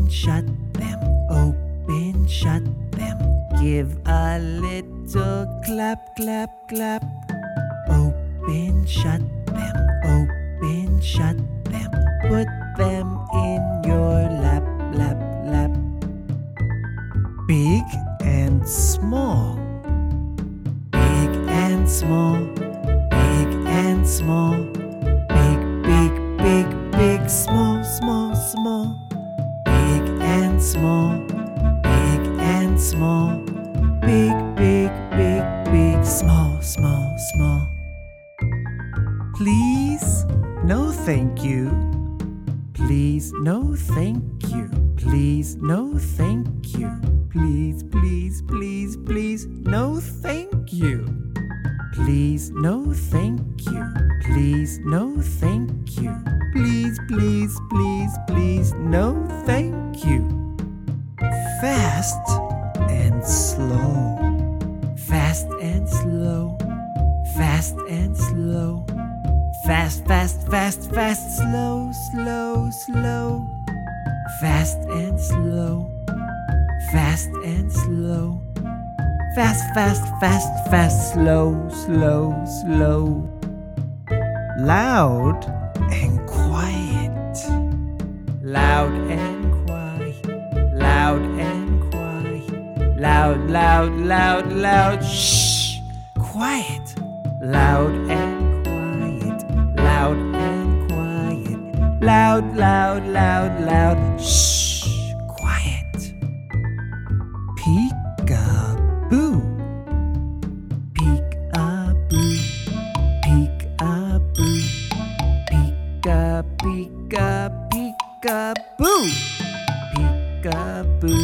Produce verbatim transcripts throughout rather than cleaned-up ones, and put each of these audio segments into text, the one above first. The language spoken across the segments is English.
shut them, open, shut them. Give a little clap, clap, clap. Open, shut them, open, shut them. Put them in your lap, lap, lap. Big and small, big and small, big and small. Big, big, big, big, small, small, small. Big and small, big and small. Big, big, big, big, small, small, small. Please, no thank you. Please, no thank you. Please, no thank you. Please, please, please, please, no thank you. Please, no thank you. Please, no thank you. Please, please, please, please, no thank you. Fast and slow. Fast and slow. Fast and slow. Fast, fast, fast, fast, slow, slow, slow. Fast and slow. Fast and slow. Fast, fast, fast, fast, slow, slow, slow. Loud and quiet. Loud and quiet. Loud and quiet. Loud, loud, loud, loud. Shh. Quiet. Loud and quiet. Loud and quiet. Loud, loud, loud, loud. Shh. Quiet. Peek-a-boo. Peek-a-boo. Peek-a-boo. Peek-a, peek-a, peek-a-boo. Peek-a-boo.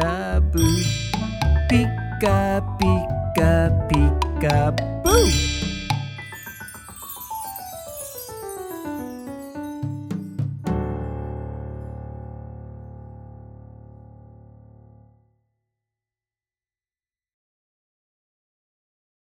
Peek-a-boo. Peek-a, peek-a, peek-a-boo.